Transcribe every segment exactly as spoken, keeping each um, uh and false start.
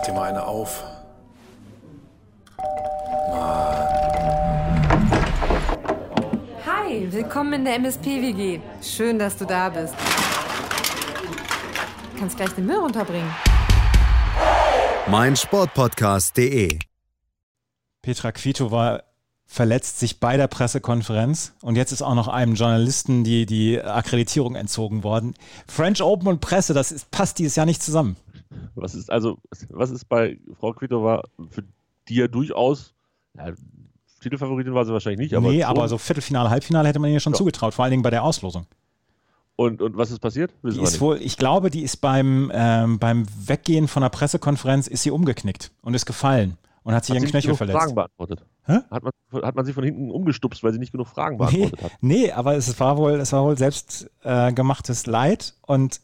dir mal eine auf. Hi, willkommen in der M S P W G. Schön, dass du da bist. Du kannst gleich den Müll runterbringen. mein Sportpodcast punkt de Petra Kvitova verletzt sich bei der Pressekonferenz und jetzt ist auch noch einem Journalisten die, die Akkreditierung entzogen worden. French Open und Presse, das ist, passt dieses Jahr nicht zusammen. Was ist also, was ist bei Frau Kvitova, für die ja durchaus, ja, Titelfavoritin war sie wahrscheinlich nicht, aber. Nee, schon. aber so Viertelfinale, Halbfinale hätte man ihr schon Ja. zugetraut, vor allen Dingen bei der Auslosung. Und, und was ist passiert? Wissen Die wir ist nicht. wohl, ich glaube, die ist beim, ähm, beim Weggehen von der Pressekonferenz ist sie umgeknickt und ist gefallen und hat sich Hat ihren sie Knöchel nicht genug verletzt. Fragen beantwortet? Hä? Hat man, hat man sie von hinten umgestupst, weil sie nicht genug Fragen Nee, beantwortet hat? nee, aber es war wohl, es war wohl selbst äh, gemachtes Leid und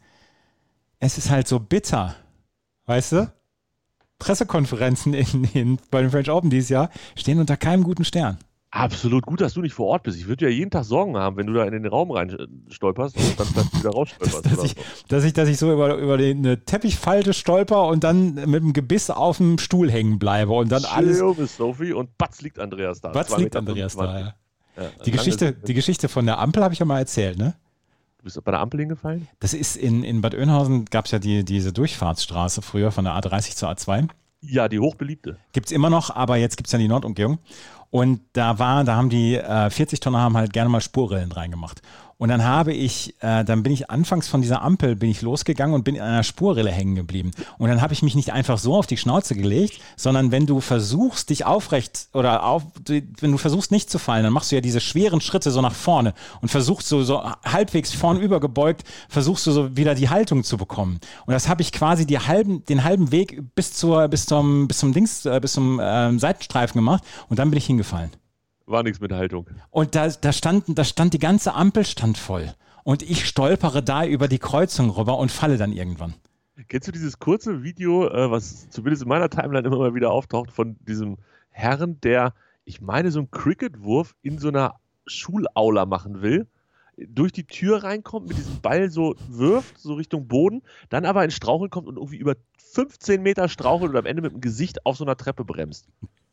es ist halt so bitter, weißt du? Pressekonferenzen in, in, bei den French Open dieses Jahr stehen unter keinem guten Stern. Absolut gut, dass du nicht vor Ort bist. Ich würde ja jeden Tag Sorgen haben, wenn du da in den Raum rein stolperst und dann vielleicht wieder rausstolperst. Dass oder ich, so. dass ich, dass ich so über, über die, eine Teppichfalte stolper und dann mit dem Gebiss auf dem Stuhl hängen bleibe und dann alles. Chill, Miss Sophie, und batz liegt Andreas da. Was Zwei liegt Meter Andreas da? fünfundzwanzig. Ja. Ja, Die, lange Geschichte, sind- die Geschichte von der Ampel habe ich ja mal erzählt, ne? Du bist bei der Ampel hingefallen? Das ist in, in Bad Oeynhausen, gab es ja die, diese Durchfahrtsstraße früher von der A dreißig zur A zwei. Ja, die hochbeliebte. Gibt es immer noch, aber jetzt gibt es ja die Nordumgehung. Und da war, da haben die äh, vierzig Tonner haben halt gerne mal Spurrillen reingemacht. Und dann habe ich, äh, dann bin ich anfangs von dieser Ampel, bin ich losgegangen und bin in einer Spurrille hängen geblieben. Und dann habe ich mich nicht einfach so auf die Schnauze gelegt, sondern wenn du versuchst, dich aufrecht oder auf, wenn du versuchst nicht zu fallen, dann machst du ja diese schweren Schritte so nach vorne und versuchst so, so halbwegs vornüber gebeugt, versuchst du so wieder die Haltung zu bekommen. Und das habe ich quasi die halben, den halben Weg bis zur, bis zum, bis zum Dings, äh, bis zum ähm, Seitenstreifen gemacht und dann bin ich hingefallen. War nichts mit Haltung. Und da, da, stand, da stand die ganze Ampel stand voll. Und ich stolpere da über die Kreuzung rüber und falle dann irgendwann. Kennst du dieses kurze Video, äh, was zumindest in meiner Timeline immer mal wieder auftaucht, von diesem Herrn, der, ich meine, so einen Cricket-Wurf in so einer Schulaula machen will, durch die Tür reinkommt, mit diesem Ball so wirft, so Richtung Boden, dann aber in Straucheln kommt und irgendwie über fünfzehn Meter strauchelt und am Ende mit dem Gesicht auf so einer Treppe bremst.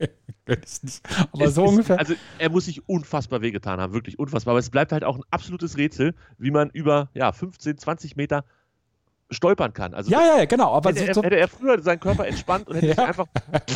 Aber Es so ist, ungefähr. Also er muss sich unfassbar wehgetan haben, wirklich unfassbar. Aber es bleibt halt auch ein absolutes Rätsel, wie man über ja, fünfzehn, zwanzig Meter stolpern kann. Also Ja, ja, genau. Aber hätte, so, er, so, hätte er früher seinen Körper entspannt und hätte Ja. sich einfach...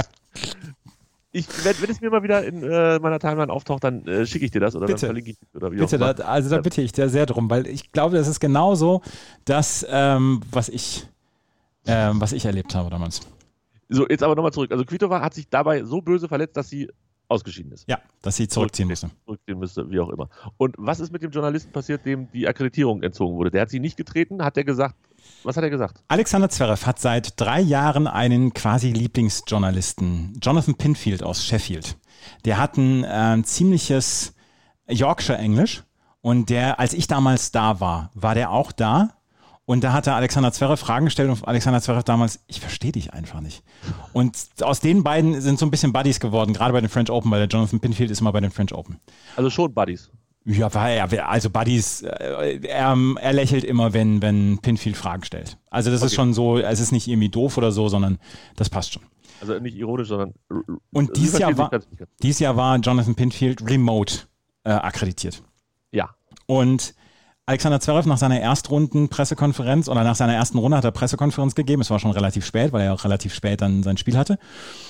Ich, wenn, wenn es mir mal wieder in äh, meiner Timeline auftaucht, dann äh, schicke ich dir das oder Bitte. dann verlinke ich oder wie bitte, auch immer. da, also da bitte ich dir sehr drum, weil ich glaube, das ist genauso das, ähm, was ich, ähm, was ich erlebt habe damals. So, jetzt aber nochmal zurück. Also Kvitova hat sich dabei so böse verletzt, dass sie ausgeschieden ist. Ja, dass sie zurückziehen musste. Zurückziehen müsste, wie auch immer. Und was ist mit dem Journalisten passiert, dem die Akkreditierung entzogen wurde? Der hat sie nicht getreten, hat er gesagt, was hat er gesagt? Alexander Zverev hat seit drei Jahren einen quasi Lieblingsjournalisten, Jonathan Pinfield aus Sheffield. Der hat ein äh, ziemliches Yorkshire-Englisch und der, als ich damals da war, war der auch da. Und da hat der Alexander Zverev Fragen gestellt und Alexander Zverev damals, ich verstehe dich einfach nicht. Und aus den beiden sind so ein bisschen Buddies geworden, gerade bei den French Open, weil der Jonathan Pinfield ist immer bei den French Open. Also schon Buddies. Ja, war er, also Buddies, äh, er, er lächelt immer, wenn, wenn Pinfield Fragen stellt. Also das ist Okay. schon so, es ist nicht irgendwie doof oder so, sondern das passt schon. Also nicht ironisch, sondern... Und Sie dieses Jahr, verstehen war, sich ganz- ganz- dieses Jahr war Jonathan Pinfield remote äh, akkreditiert. Ja. Und Alexander Zverev nach seiner Erstrunden-Pressekonferenz oder nach seiner ersten Runde hat er Pressekonferenz gegeben. Es war schon relativ spät, weil er auch relativ spät dann sein Spiel hatte.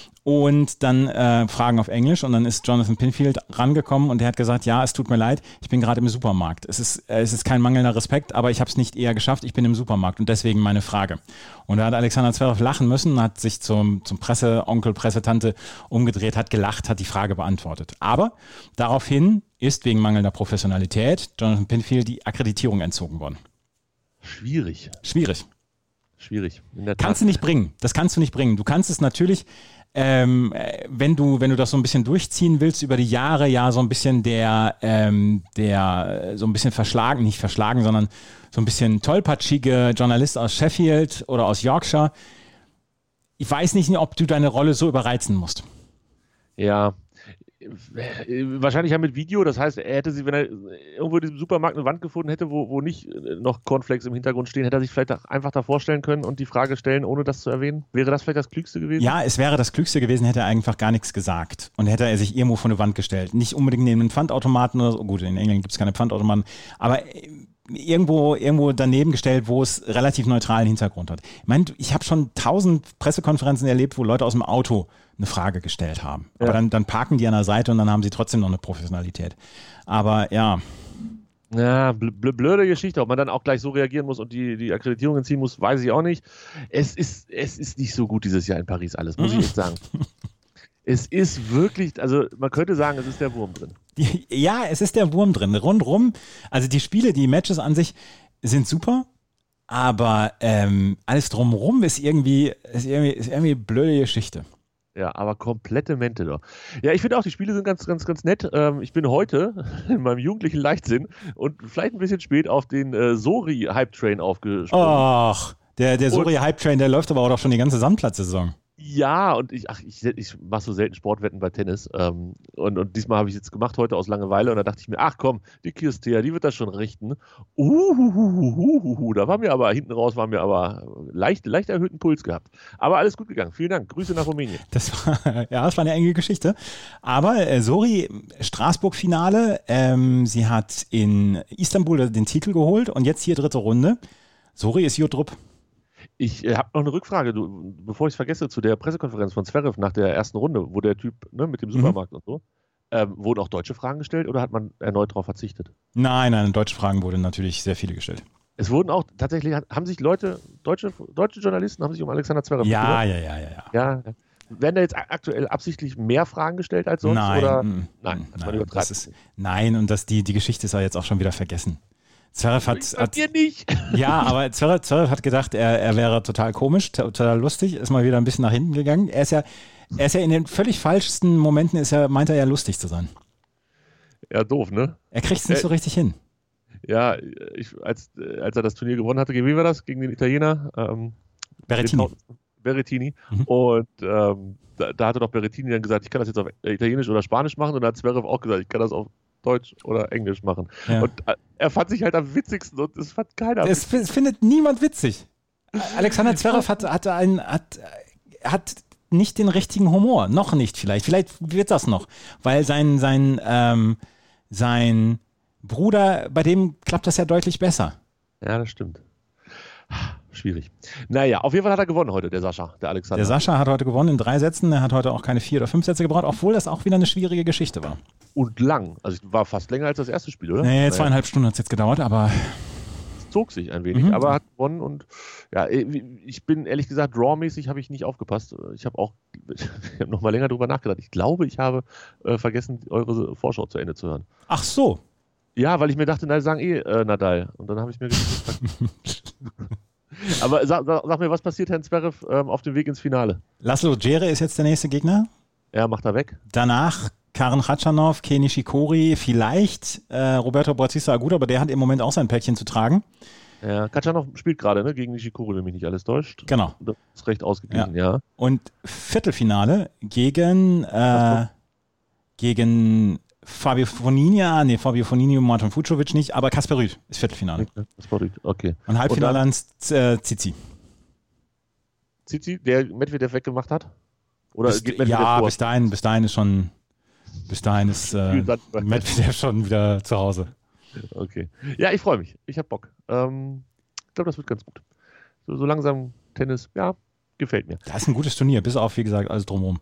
Und dann äh, Fragen auf Englisch und dann ist Jonathan Pinfield rangekommen und der hat gesagt, ja, es tut mir leid, ich bin gerade im Supermarkt. Es ist, äh, es ist kein mangelnder Respekt, aber ich habe es nicht eher geschafft, ich bin im Supermarkt und deswegen meine Frage. Und da hat Alexander Zverev lachen müssen, hat sich zum, zum Presseonkel, Pressetante umgedreht, hat gelacht, hat die Frage beantwortet. Aber daraufhin ist wegen mangelnder Professionalität Jonathan Pinfield die Akkreditierung entzogen worden. Schwierig. Schwierig. Schwierig. In der Tat. Kannst du nicht bringen. Das kannst du nicht bringen. Du kannst es natürlich, ähm, äh, wenn du, wenn du das so ein bisschen durchziehen willst über die Jahre, ja, so ein bisschen der, ähm, der, äh, so ein bisschen verschlagen, nicht verschlagen, sondern so ein bisschen tollpatschige Journalist aus Sheffield oder aus Yorkshire. Ich weiß nicht, ob du deine Rolle so überreizen musst. Ja, Wahrscheinlich ja mit Video, das heißt, er hätte sie, wenn er irgendwo in diesem Supermarkt eine Wand gefunden hätte, wo, wo nicht noch Cornflakes im Hintergrund stehen, hätte er sich vielleicht auch einfach da vorstellen können und die Frage stellen, ohne das zu erwähnen. Wäre das vielleicht das Klügste gewesen? Ja, es wäre das Klügste gewesen, hätte er einfach gar nichts gesagt und hätte er sich irgendwo vor eine Wand gestellt. Nicht unbedingt neben einen Pfandautomaten oder so, gut, in England gibt es keine Pfandautomaten, aber irgendwo, irgendwo daneben gestellt, wo es relativ neutralen Hintergrund hat. Ich meine, ich habe schon tausend Pressekonferenzen erlebt, wo Leute aus dem Auto eine Frage gestellt haben. Ja. Aber dann, dann parken die an der Seite und dann haben sie trotzdem noch eine Professionalität. Aber ja. Ja, bl- bl- blöde Geschichte. Ob man dann auch gleich so reagieren muss und die, die Akkreditierungen ziehen muss, weiß ich auch nicht. Es ist, es ist nicht so gut dieses Jahr in Paris alles, muss ich echt sagen. Es ist wirklich, also man könnte sagen, es ist der Wurm drin. Die, ja, es ist der Wurm drin. Rundrum, also die Spiele, die Matches an sich sind super, aber ähm, alles drumherum ist irgendwie, ist irgendwie, ist irgendwie blöde Geschichte. Ja, aber komplette Mente doch. Ja, ich finde auch, die Spiele sind ganz, ganz, ganz nett. Ähm, ich bin heute in meinem jugendlichen Leichtsinn und vielleicht ein bisschen spät auf den äh, Sori-Hype-Train aufgesprungen. Ach, der, der Sori-Hype-Train, der läuft aber auch schon die ganze Sandplatzsaison. Ja, und ich, ach, ich, ich mache so selten Sportwetten bei Tennis. Ähm, und, und diesmal habe ich es jetzt gemacht, heute aus Langeweile. Und da dachte ich mir, ach komm, die Kirstea, die wird das schon richten. Uhuhuhuhuhu, da war mir aber, hinten raus war mir aber leicht, leicht erhöhten Puls gehabt. Aber alles gut gegangen. Vielen Dank. Grüße nach Rumänien. Das war, ja, das war eine enge Geschichte. Aber äh, Sori, Straßburg-Finale. Ähm, sie hat in Istanbul den Titel geholt und jetzt hier dritte Runde. Sori ist Jodrup. Ich äh, habe noch eine Rückfrage, du, bevor ich es vergesse, zu der Pressekonferenz von Zverev nach der ersten Runde, wo der Typ ne, mit dem Supermarkt mhm. und so, ähm, wurden auch deutsche Fragen gestellt oder hat man erneut darauf verzichtet? Nein, nein, deutsche Fragen wurden natürlich sehr viele gestellt. Es wurden auch, tatsächlich haben sich Leute, deutsche, deutsche Journalisten haben sich um Alexander Zverev ja, ja, ja, ja, ja. ja. Werden da jetzt aktuell absichtlich mehr Fragen gestellt als sonst? Nein, oder? Nein, nein, nein, das ist, nein, und das, die, die Geschichte ist ja jetzt auch schon wieder vergessen. Zverev hat, hat nicht. Ja, aber Zverev, Zverev hat gedacht, er, er wäre total komisch, total lustig, ist mal wieder ein bisschen nach hinten gegangen. Er ist ja, er ist ja in den völlig falschsten Momenten, ist er, meint er ja lustig zu sein. Ja, doof, ne? Er kriegt es nicht äh, so richtig hin. Ja, ich, als, als er das Turnier gewonnen hatte, gegen wen war das? Gegen den Italiener? Ähm, Berrettini. Den Berrettini. Mhm. Und ähm, da, da hatte doch Berrettini dann gesagt, ich kann das jetzt auf Italienisch oder Spanisch machen. Und da hat Zverev auch gesagt, ich kann das auf Deutsch oder Englisch machen. Ja. Und er fand sich halt am witzigsten und es fand keiner. Es findet niemand witzig. Alexander Zverev hat, hat, ein, hat, hat nicht den richtigen Humor. Noch nicht vielleicht. Vielleicht wird das noch. Weil sein, sein, ähm, sein Bruder, bei dem klappt das ja deutlich besser. Ja, das stimmt. Schwierig. Naja, auf jeden Fall hat er gewonnen heute, der Sascha, der Alexander. Der Sascha hat heute gewonnen in drei Sätzen. Er hat heute auch keine vier oder fünf Sätze gebraucht, obwohl das auch wieder eine schwierige Geschichte war. Und lang. Also war fast länger als das erste Spiel, oder? Nee, zweieinhalb naja. Stunden hat es jetzt gedauert, aber... Es zog sich ein wenig, mhm. aber hat gewonnen und ja, ich bin ehrlich gesagt, Draw-mäßig habe ich nicht aufgepasst. Ich habe auch ich hab noch mal länger drüber nachgedacht. Ich glaube, ich habe äh, vergessen, eure Vorschau zu Ende zu hören. Ach so. Ja, weil ich mir dachte, na, sagen eh äh, Nadal. Und dann habe ich mir gedacht... Aber sag, sag, sag mir, was passiert Herrn Zverev ähm, auf dem Weg ins Finale? Laszlo Djere ist jetzt der nächste Gegner. Ja, macht er weg. Danach Karen Khachanov, Kei Nishikori, vielleicht äh, Roberto Bautista Agut, aber der hat im Moment auch sein Päckchen zu tragen. Ja, Khachanov spielt gerade, ne, gegen Nishikori, wenn mich nicht alles täuscht. Genau. Das ist recht ausgeglichen, ja. ja. Und Viertelfinale gegen äh, gegen Fabio Fognini, nee, Fabio Fognini und Martin Fucsovics nicht, aber Kasper Rüth ist Viertelfinale. Kasper Rüth, okay. Und Halbfinale an äh, Tsizi. Tsizi, der Medvedev weggemacht hat? Oder bis, geht Medvedev ja, vor? bis dahin, bis dahin ist schon bis dahin ist äh, Medvedev schon wieder zu Hause. Okay. Ja, ich freue mich. Ich habe Bock. Ähm, ich glaube, das wird ganz gut. So, so langsam Tennis, ja, gefällt mir. Das ist ein gutes Turnier, bis auf, wie gesagt, alles drumherum.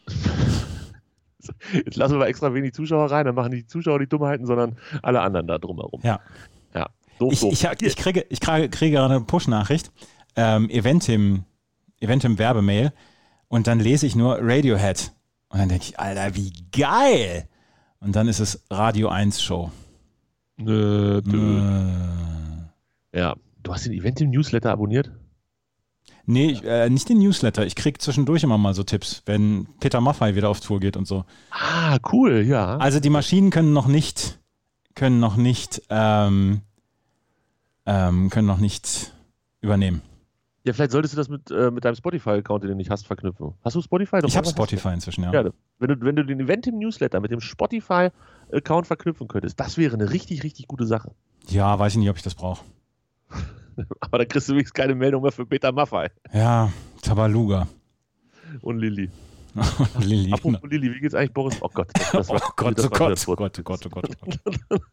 Jetzt lassen wir mal extra wenig Zuschauer rein, dann machen nicht die Zuschauer die Dummheiten, sondern alle anderen da drumherum. Ja. Ja. Doof, ich, doof. Ich, ich, kriege, ich kriege, kriege gerade eine Push-Nachricht, ähm, Eventim, Eventim Werbemail und dann lese ich nur Radiohead. Und dann denke ich, Alter, wie geil! Und dann ist es Radio eins Show. Nö, nö. Äh. Ja, du hast den Eventim Newsletter abonniert? Nee, ich, äh, nicht den Newsletter. Ich kriege zwischendurch immer mal so Tipps, wenn Peter Maffay wieder auf Tour geht und so. Ah, cool, ja. Also die Maschinen können noch nicht, können noch nicht, ähm, ähm, können noch nicht übernehmen. Ja, vielleicht solltest du das mit, äh, mit deinem Spotify-Account, den du nicht hast, verknüpfen. Hast du Spotify? Doch, Ich habe was hast Spotify inzwischen, ja. du? Ja, wenn du, wenn du den Event im Newsletter mit dem Spotify-Account verknüpfen könntest, das wäre eine richtig, richtig gute Sache. Ja, weiß ich nicht, ob ich das brauche. Aber dann kriegst du wenigstens keine Meldung mehr für Peter Maffay Ja, Tabaluga. und Lilly. Lilly. Apropos Lilly, wie geht's eigentlich Boris? Oh Gott. Das, das Oh war, Gott, das oh war Gott, wieder oh Gott, oh Gott, oh Gott, oh Gott.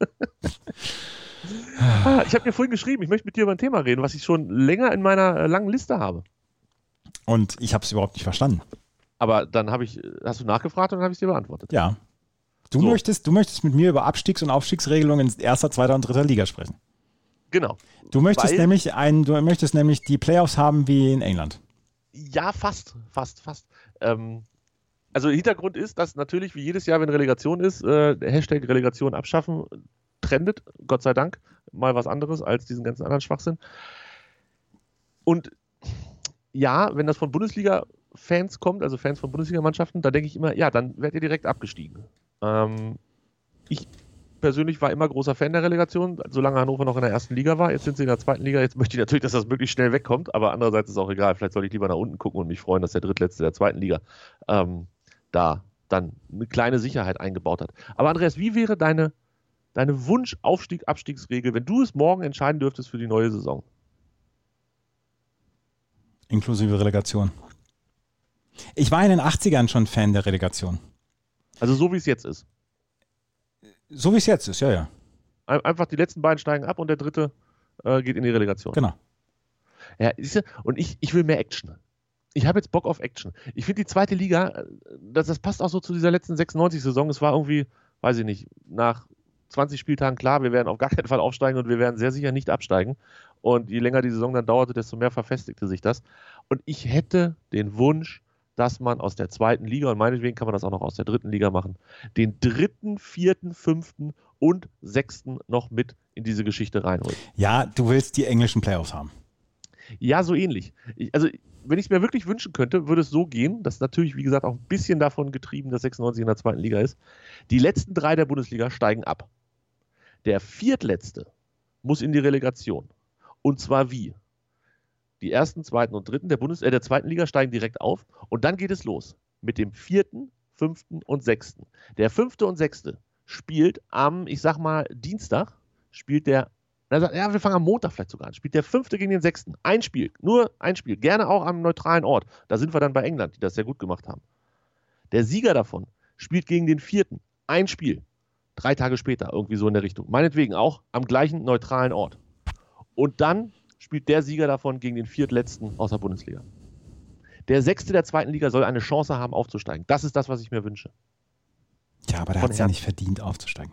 Ah, ich habe dir vorhin geschrieben, ich möchte mit dir über ein Thema reden, was ich schon länger in meiner äh, langen Liste habe. Und ich habe es überhaupt nicht verstanden. Aber dann habe ich, hast du nachgefragt und dann habe ich es dir beantwortet. Ja. Du, So. möchtest, du möchtest mit mir über Abstiegs- und Aufstiegsregelungen in erster, zweiter und dritter Liga sprechen. Genau. Du möchtest Weil- nämlich ein, du möchtest nämlich die Playoffs haben wie in England. Ja, fast, fast, fast. Ähm, also Hintergrund ist, dass natürlich wie jedes Jahr, wenn Relegation ist, äh, der Hashtag Relegation abschaffen trendet, Gott sei Dank, mal was anderes als diesen ganzen anderen Schwachsinn. Und ja, wenn das von Bundesliga-Fans kommt, also Fans von Bundesligamannschaften, da denke ich immer, ja, dann werdet ihr direkt abgestiegen. Ähm, ich persönlich war immer großer Fan der Relegation, solange Hannover noch in der ersten Liga war. Jetzt sind sie in der zweiten Liga. Jetzt möchte ich natürlich, dass das möglichst schnell wegkommt, aber andererseits ist auch egal. Vielleicht soll ich lieber nach unten gucken und mich freuen, dass der Drittletzte der zweiten Liga ähm, da dann eine kleine Sicherheit eingebaut hat. Aber Andreas, wie wäre deine, deine Wunsch-Aufstieg-Abstiegsregel, wenn du es morgen entscheiden dürftest für die neue Saison? Inklusive Relegation. Ich war in den achtzigern schon Fan der Relegation. Also so wie es jetzt ist. So wie es jetzt ist, ja, ja. Ein- Einfach die letzten beiden steigen ab und der dritte äh, geht in die Relegation. Genau. Ja, siehst du, und ich, ich will mehr Action. Ich habe jetzt Bock auf Action. Ich finde die zweite Liga, äh, das, das passt auch so zu dieser letzten sechsundneunzig-Saison. Es war irgendwie, weiß ich nicht, nach zwanzig Spieltagen klar, wir werden auf gar keinen Fall aufsteigen und wir werden sehr sicher nicht absteigen. Und je länger die Saison dann dauerte, desto mehr verfestigte sich das. Und ich hätte den Wunsch, dass man aus der zweiten Liga, und meinetwegen kann man das auch noch aus der dritten Liga machen, den dritten, vierten, fünften und sechsten noch mit in diese Geschichte reinholt. Ja, du willst die englischen Playoffs haben. Ja, so ähnlich. Ich, also, wenn ich es mir wirklich wünschen könnte, würde es so gehen, das ist natürlich, wie gesagt, auch ein bisschen davon getrieben, dass sechsundneunzig in der zweiten Liga ist. Die letzten drei der Bundesliga steigen ab. Der viertletzte muss in die Relegation. Und zwar wie? Die ersten, zweiten und dritten der, Bundes äh, der zweiten Liga steigen direkt auf und dann geht es los mit dem vierten, fünften und sechsten. Der fünfte und sechste spielt am, ich sag mal, Dienstag, spielt der, also, ja, wir fangen am Montag vielleicht sogar an, spielt der fünfte gegen den sechsten. Ein Spiel, nur ein Spiel, gerne auch am neutralen Ort. Da sind wir dann bei England, die das sehr gut gemacht haben. Der Sieger davon spielt gegen den vierten. Ein Spiel. Drei Tage später, irgendwie so in der Richtung. Meinetwegen auch am gleichen neutralen Ort. Und dann spielt der Sieger davon gegen den viertletzten aus der Bundesliga. Der Sechste der zweiten Liga soll eine Chance haben, aufzusteigen. Das ist das, was ich mir wünsche. Ja, aber der Von hat es ja Herzen. nicht verdient, aufzusteigen.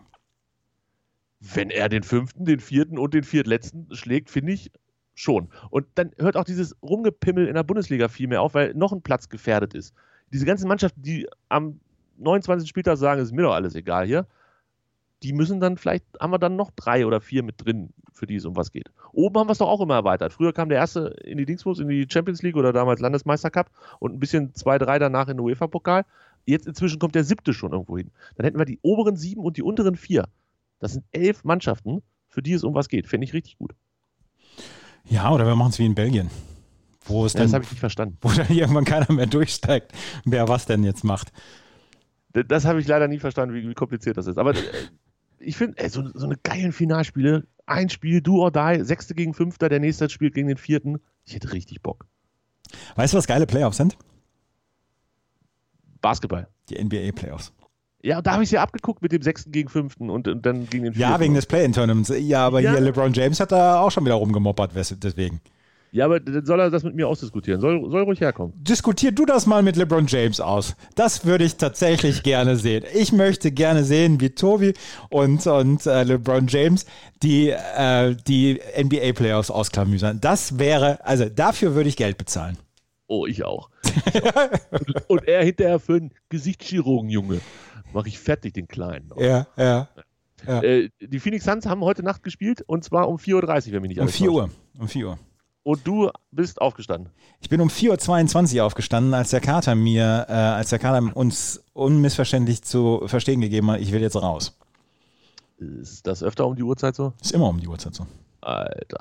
Wenn er den Fünften, den Vierten und den Viertletzten schlägt, finde ich schon. Und dann hört auch dieses Rumgepimmel in der Bundesliga viel mehr auf, weil noch ein Platz gefährdet ist. Diese ganzen Mannschaften, die am neunundzwanzigsten Spieltag sagen, es ist mir doch alles egal hier, die müssen dann, vielleicht haben wir dann noch drei oder vier mit drin, für die es um was geht. Oben haben wir es doch auch immer erweitert. Früher kam der erste in die Dingsbus, in die Champions League oder damals Landesmeistercup und ein bisschen zwei, drei danach in den UEFA-Pokal. Jetzt inzwischen kommt der siebte schon irgendwo hin. Dann hätten wir die oberen sieben und die unteren vier. Das sind elf Mannschaften, für die es um was geht. Finde ich richtig gut. Ja, oder wir machen es wie in Belgien. Wo es Ja, dann, das habe ich nicht verstanden. wo dann irgendwann keiner mehr durchsteigt, wer was denn jetzt macht. Das habe ich leider nie verstanden, wie, wie kompliziert das ist. Aber äh, ich finde, so, so eine geilen Finalspiele, ein Spiel, do or die, Sechste gegen Fünfter, der nächste spielt gegen den Vierten. Ich hätte richtig Bock. Weißt du, was geile Playoffs sind? Basketball. Die N B A-Playoffs. Ja, da habe ich es ja abgeguckt mit dem Sechsten gegen Fünften und, und dann gegen den Vierten. Ja, wegen des Play-In-Tournaments. Ja, aber Ja. hier LeBron James hat da auch schon wieder rumgemoppert, wes- deswegen. Ja, aber dann soll er das mit mir ausdiskutieren. Soll, soll ruhig herkommen. Diskutier du das mal mit LeBron James aus. Das würde ich tatsächlich gerne sehen. Ich möchte gerne sehen, wie Tobi und, und äh, LeBron James die, äh, die N B A-Playoffs ausklamüsern. Das wäre, also dafür würde ich Geld bezahlen. Oh, ich auch. Ich auch. und, und er hinterher für einen Gesichtschirurgen, Junge. Mach ich fertig, den Kleinen. Ja, ja. ja. Äh, die Phoenix Suns haben heute Nacht gespielt und zwar um vier Uhr dreißig, wenn mich nicht Um alles vier täuscht. Uhr. Um vier Uhr. Und du bist aufgestanden. Ich bin um vier Uhr zweiundzwanzig aufgestanden, als der Kater mir, äh, als der Kater uns unmissverständlich zu verstehen gegeben hat, ich will jetzt raus. Ist das öfter um die Uhrzeit so? Ist immer um die Uhrzeit so. Alter.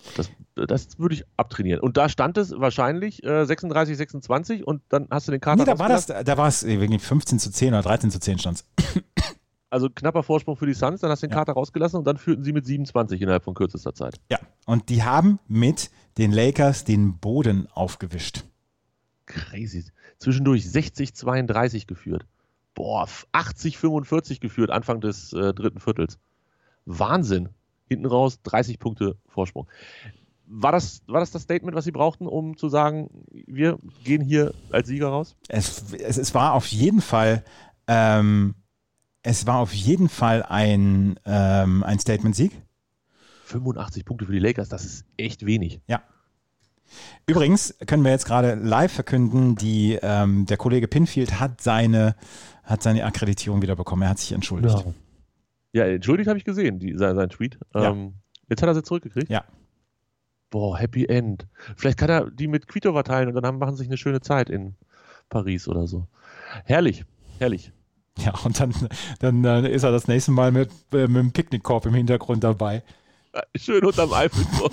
Das, das würde ich abtrainieren. Und da stand es wahrscheinlich äh, sechsunddreißig sechsundzwanzig und dann hast du den Kater Nee, da war das, da war es irgendwie fünfzehn zu zehn oder dreizehn zu zehn stand es. Also knapper Vorsprung für die Suns, dann hast du den Ja. Kater rausgelassen und dann führten sie mit siebenundzwanzig innerhalb von kürzester Zeit. Ja, und die haben mit den Lakers den Boden aufgewischt. Crazy. Zwischendurch sechzig zweiunddreißig geführt. Boah, achtzig fünfundvierzig geführt Anfang des äh, dritten Viertels. Wahnsinn. Hinten raus dreißig Punkte Vorsprung. War das, war das das Statement, was sie brauchten, um zu sagen, wir gehen hier als Sieger raus? Es, es, es war auf jeden Fall, ähm, es war auf jeden Fall ein, ähm, ein Statement-Sieg. fünfundachtzig Punkte für die Lakers, das ist echt wenig. Ja. Übrigens können wir jetzt gerade live verkünden, die, ähm, der Kollege Pinfield hat seine, hat seine Akkreditierung wieder bekommen. Er hat sich entschuldigt. Ja, ja entschuldigt habe ich gesehen, die, sein, sein Tweet. Ja. Ähm, jetzt hat er sie zurückgekriegt. Ja. Boah, Happy End. Vielleicht kann er die mit Kvitova teilen und dann haben, machen sie sich eine schöne Zeit in Paris oder so. Herrlich, herrlich. Ja, und dann, dann, dann ist er das nächste Mal mit, äh, mit dem Picknickkorb im Hintergrund dabei. Schön unterm Eiffelturm.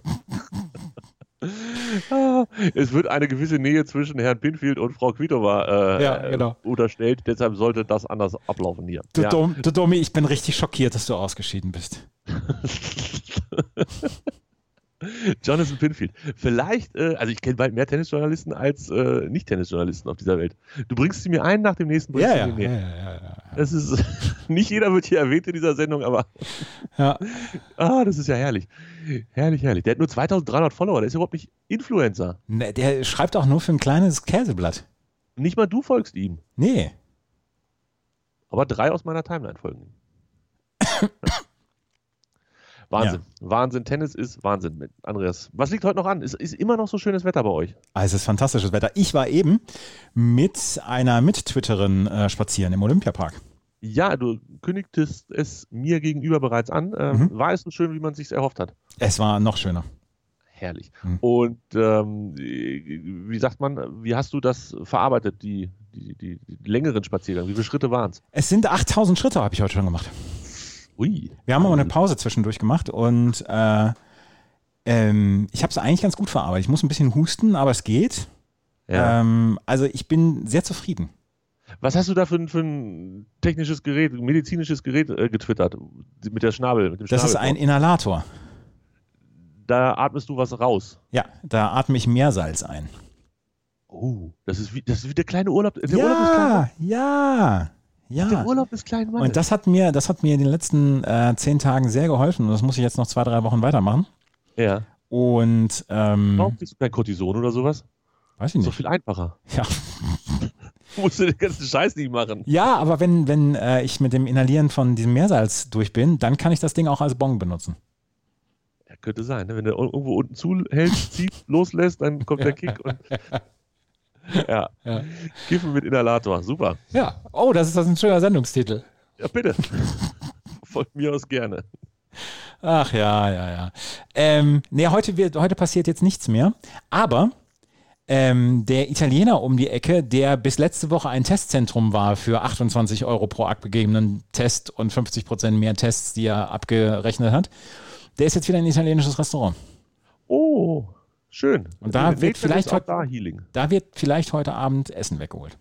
Ah, es wird eine gewisse Nähe zwischen Herrn Pinfield und Frau Kvitova äh, Ja, genau. unterstellt, deshalb sollte das anders ablaufen hier. Du, Ja. Dom, du Domi, ich bin richtig schockiert, dass du ausgeschieden bist. Jonathan Pinfield. Vielleicht, äh, also ich kenne bald mehr Tennisjournalisten als äh, Nicht-Tennisjournalisten auf dieser Welt. Du bringst sie mir einen nach dem nächsten. bringst Ja, du ja, mir ja, mehr. ja, ja, ja. Das ist, nicht jeder wird hier erwähnt in dieser Sendung, aber Ja. ah, das ist ja herrlich. Herrlich, herrlich. Der hat nur zweitausenddreihundert Follower, der ist überhaupt nicht Influencer. Ne, der schreibt auch nur für ein kleines Käseblatt. Nicht mal du folgst ihm. Nee. Aber drei aus meiner Timeline folgen ihm. Wahnsinn. Wahnsinn. Tennis ist Wahnsinn. Mit Andreas, was liegt heute noch an? Ist, ist immer noch so schönes Wetter bei euch? Also es ist fantastisches Wetter. Ich war eben mit einer Mittwitterin äh, spazieren im Olympiapark. Ja, du kündigtest es mir gegenüber bereits an. Ähm, Mhm. War es so schön, wie man es sich erhofft hat? Es war noch schöner. Herrlich. Mhm. Und ähm, wie sagt man, wie hast du das verarbeitet, die, die, die, die längeren Spaziergänge? Wie viele Schritte waren es? Es sind achttausend Schritte, habe ich heute schon gemacht. Ui. Wir haben aber eine Pause zwischendurch gemacht und äh, ähm, ich habe es eigentlich ganz gut verarbeitet. Ich muss ein bisschen husten, aber es geht. Ja. Ähm, also ich bin sehr zufrieden. Was hast du da für, ein- für ein technisches Gerät, medizinisches Gerät äh, getwittert? Mit der Schnabel, mit dem Das ist ein Inhalator. Da atmest du was raus. Ja, da atme ich Meersalz ein. Oh, das ist wie, das ist wie der kleine Urlaub. Der Urlaub ist klein. Ja, ja, Der ja. Urlaub ist klein, Mann. Und das hat mir, das hat mir in den letzten äh, zehn Tagen sehr geholfen und das muss ich jetzt noch zwei, drei Wochen weitermachen. ja. Und ähm, Warum kriegst du kein Cortison oder sowas? weiß ich Ist doch nicht. viel einfacher. Ja. Du musst den ganzen Scheiß nicht machen. Ja, aber wenn, wenn äh, ich mit dem Inhalieren von diesem Meersalz durch bin, dann kann ich das Ding auch als Bon benutzen. Ja, könnte sein, ne? Wenn du irgendwo unten zuhältst, ziehst, loslässt, dann kommt der Kick und. Ja. Ja. Kiffen mit Inhalator. Super. Ja. Oh, das ist das ein schöner Sendungstitel. Ja, bitte. Von mir aus gerne. Ach ja, ja, ja. Ähm, nee, heute, wird, heute passiert jetzt nichts mehr. Aber ähm, der Italiener um die Ecke, der bis letzte Woche ein Testzentrum war für achtundzwanzig Euro pro abgegebenen Test und fünfzig Prozent mehr Tests, die er abgerechnet hat, der ist jetzt wieder ein italienisches Restaurant. Oh, schön. Und da Nathan wird ist vielleicht auch heute- da Healing. Da wird vielleicht heute Abend Essen weggeholt.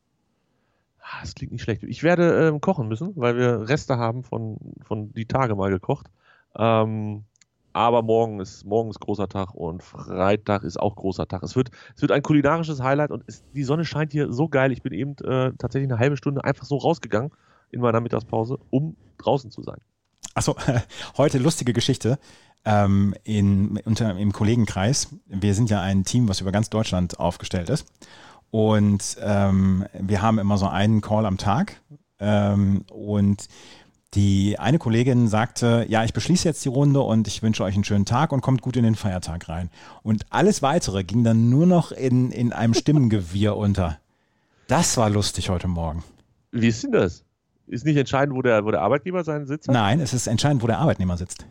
Ah, das klingt nicht schlecht. Ich werde ähm, kochen müssen, weil wir Reste haben von, von die Tage mal gekocht. Ähm, aber morgen ist, morgen ist großer Tag und Freitag ist auch großer Tag. Es wird, es wird ein kulinarisches Highlight und es, die Sonne scheint hier so geil. Ich bin eben äh, tatsächlich eine halbe Stunde einfach so rausgegangen in meiner Mittagspause, um draußen zu sein. Achso, heute lustige Geschichte ähm, in, unter, im Kollegenkreis. Wir sind ja ein Team, was über ganz Deutschland aufgestellt ist. Und ähm, wir haben immer so einen Call am Tag. Ähm, und die eine Kollegin sagte, ja, ich beschließe jetzt die Runde und ich wünsche euch einen schönen Tag und kommt gut in den Feiertag rein. Und alles Weitere ging dann nur noch in, in einem Stimmengewirr unter. Das war lustig heute Morgen. Wie ist denn das? Ist nicht entscheidend, wo der, wo der Arbeitgeber seinen Sitz hat? Nein, es ist entscheidend, wo der Arbeitnehmer sitzt.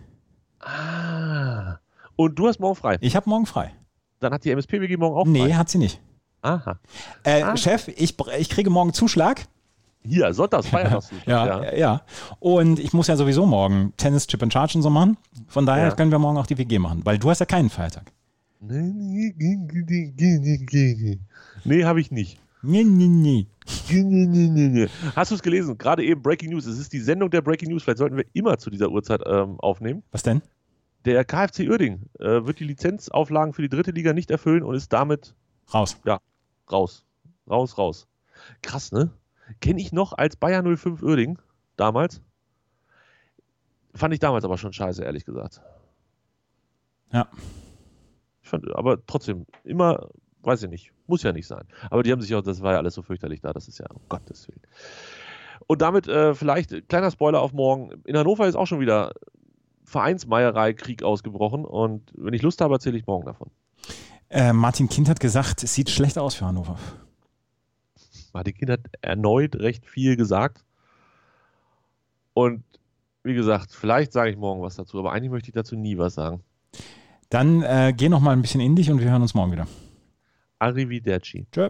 Ah. Und du hast morgen frei. Ich habe morgen frei. Dann hat die M S P W G morgen auch frei. Nee, hat sie nicht. Aha. Äh, Ah. Chef, ich, ich kriege morgen Zuschlag. Hier, sonntags feiern das. ja, ja, ja. Und ich muss ja sowieso morgen Tennis, Chip and Charge und so machen. Von daher ja. können wir morgen auch die W G machen, weil du hast ja keinen Feiertag. Nee, habe ich nicht. Nee, nee, nee. Hast du es gelesen? Gerade eben Breaking News. Es ist die Sendung der Breaking News. Vielleicht sollten wir immer zu dieser Uhrzeit ähm, aufnehmen. Was denn? Der KfC Uerdingen äh, wird die Lizenzauflagen für die dritte Liga nicht erfüllen und ist damit raus. Ja, raus. Raus, raus. Krass, ne? Kenne ich noch als Bayer null fünf Uerdingen damals. Fand ich damals aber schon scheiße, ehrlich gesagt. Ja. Ich fand, aber trotzdem, immer, weiß ich nicht, muss ja nicht sein. Aber die haben sich auch, das war ja alles so fürchterlich da, das ist ja, um Gottes Willen. Und damit äh, vielleicht, kleiner Spoiler auf morgen, in Hannover ist auch schon wieder Vereinsmeierei-Krieg ausgebrochen und wenn ich Lust habe, erzähle ich morgen davon. Äh, Martin Kind hat gesagt, es sieht schlecht aus für Hannover. Martin Kind hat erneut recht viel gesagt und wie gesagt, vielleicht sage ich morgen was dazu, aber eigentlich möchte ich dazu nie was sagen. Dann äh, geh noch mal ein bisschen in dich und wir hören uns morgen wieder. Arrivederci. Tschö.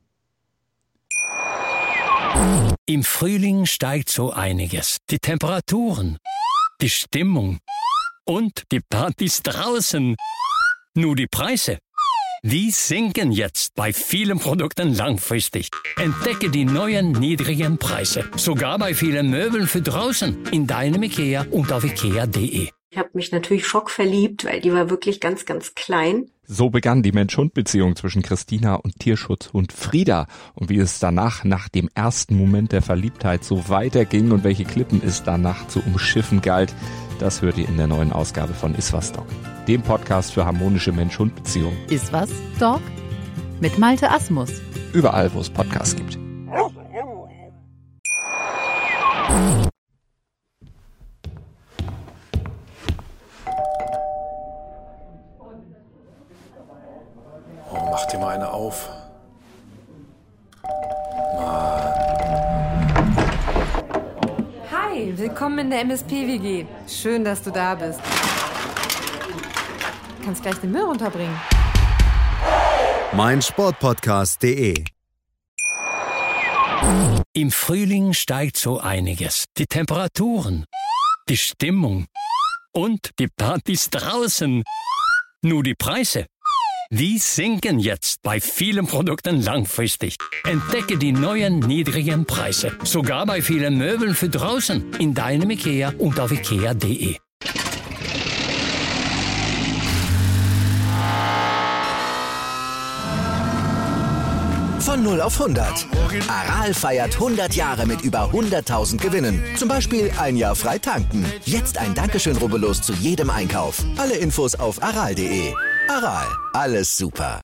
Im Frühling steigt so einiges. Die Temperaturen, die Stimmung und die Partys draußen. Nur die Preise, die sinken jetzt bei vielen Produkten langfristig. Entdecke die neuen niedrigen Preise. Sogar bei vielen Möbeln für draußen. In deinem IKEA und auf ikea punkt de. Ich habe mich natürlich schockverliebt, weil die war wirklich ganz, ganz klein. So begann die Mensch-Hund-Beziehung zwischen Christina und Tierschutzhund Frieda. Und wie es danach, nach dem ersten Moment der Verliebtheit, so weiterging und welche Klippen es danach zu umschiffen galt, das hört ihr in der neuen Ausgabe von Iswas Dog, dem Podcast für harmonische Mensch-Hund-Beziehungen. Iswas Dog mit Malte Asmus. Überall, wo es Podcasts gibt. Oh, mach dir mal eine auf. Mann. Hi, willkommen in der M S P-W G. Schön, dass du da bist. Du kannst gleich den Müll runterbringen. mein Sportpodcast punkt de. Im Frühling steigt so einiges. Die Temperaturen, die Stimmung und die Partys draußen. Nur die Preise, die sinken jetzt bei vielen Produkten langfristig. Entdecke die neuen niedrigen Preise. Sogar bei vielen Möbeln für draußen. In deinem IKEA und auf ikea punkt de. Von null auf hundert. Aral feiert hundert Jahre mit über hunderttausend Gewinnen. Zum Beispiel ein Jahr frei tanken. Jetzt ein Dankeschön, rubbellos zu jedem Einkauf. Alle Infos auf aral punkt de. Aral, alles super.